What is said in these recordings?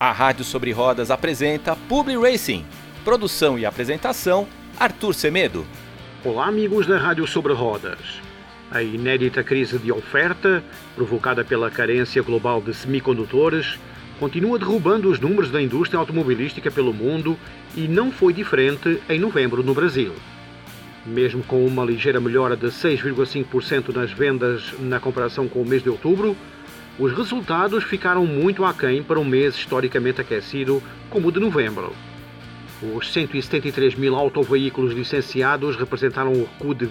A Rádio Sobre Rodas apresenta Publi Racing. Produção e apresentação, Arthur Semedo. Olá, amigos da Rádio Sobre Rodas. A inédita crise de oferta, provocada pela carência global de semicondutores, continua derrubando os números da indústria automobilística pelo mundo e não foi diferente em novembro no Brasil. Mesmo com uma ligeira melhora de 6,5% nas vendas na comparação com o mês de outubro, os resultados ficaram muito aquém para um mês historicamente aquecido como o de novembro. Os 173 mil autoveículos licenciados representaram um recuo de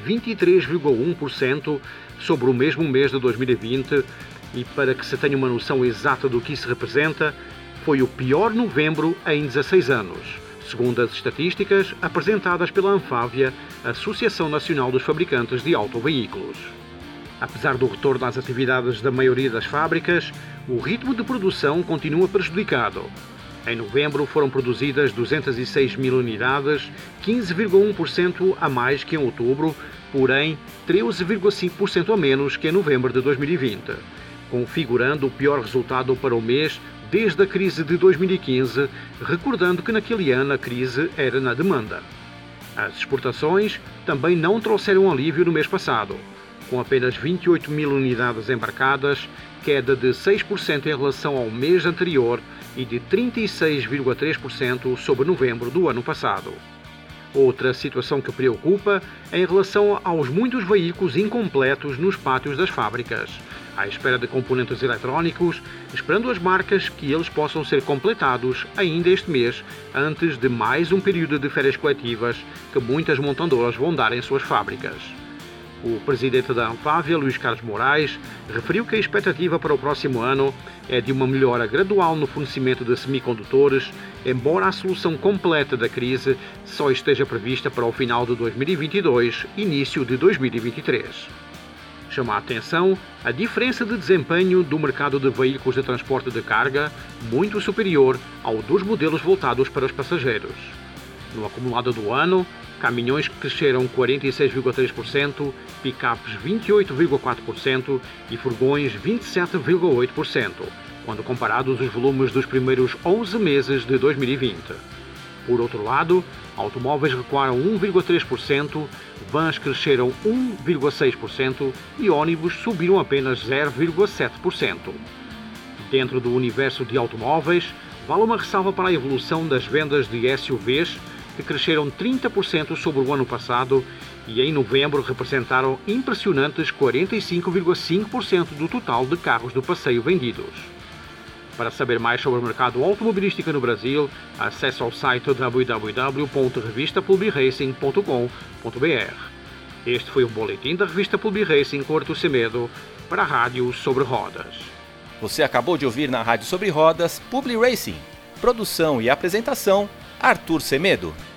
23,1% sobre o mesmo mês de 2020 e, para que se tenha uma noção exata do que isso representa, foi o pior novembro em 16 anos, segundo as estatísticas apresentadas pela Anfávia, Associação Nacional dos Fabricantes de Autoveículos. Apesar do retorno às atividades da maioria das fábricas, o ritmo de produção continua prejudicado. Em novembro foram produzidas 206 mil unidades, 15,1% a mais que em outubro, porém 13,5% a menos que em novembro de 2020, configurando o pior resultado para o mês desde a crise de 2015, recordando que naquele ano a crise era na demanda. As exportações também não trouxeram alívio no mês passado, com apenas 28 mil unidades embarcadas, queda de 6% em relação ao mês anterior e de 36,3% sobre novembro do ano passado. Outra situação que preocupa é em relação aos muitos veículos incompletos nos pátios das fábricas, à espera de componentes eletrónicos, esperando as marcas que eles possam ser completados ainda este mês, antes de mais um período de férias coletivas que muitas montadoras vão dar em suas fábricas. O presidente da Anfávia, Luís Carlos Moraes, referiu que a expectativa para o próximo ano é de uma melhora gradual no fornecimento de semicondutores, embora a solução completa da crise só esteja prevista para o final de 2022, início de 2023. Chama a atenção a diferença de desempenho do mercado de veículos de transporte de carga, muito superior ao dos modelos voltados para os passageiros. No acumulado do ano, caminhões cresceram 46,3%, picapes 28,4% e furgões 27,8%, quando comparados os volumes dos primeiros 11 meses de 2020. Por outro lado, automóveis recuaram 1,3%, vans cresceram 1,6% e ônibus subiram apenas 0,7%. Dentro do universo de automóveis, vale uma ressalva para a evolução das vendas de SUVs, que cresceram 30% sobre o ano passado e em novembro representaram impressionantes 45,5% do total de carros do passeio vendidos. Para saber mais sobre o mercado automobilístico no Brasil, acesse ao site www.revistapubliracing.com.br. Este foi o boletim da revista Publi Racing com Arthur Semedo para a Rádio Sobre Rodas. Você acabou de ouvir na Rádio Sobre Rodas Publi Racing. Produção e apresentação, Arthur Semedo.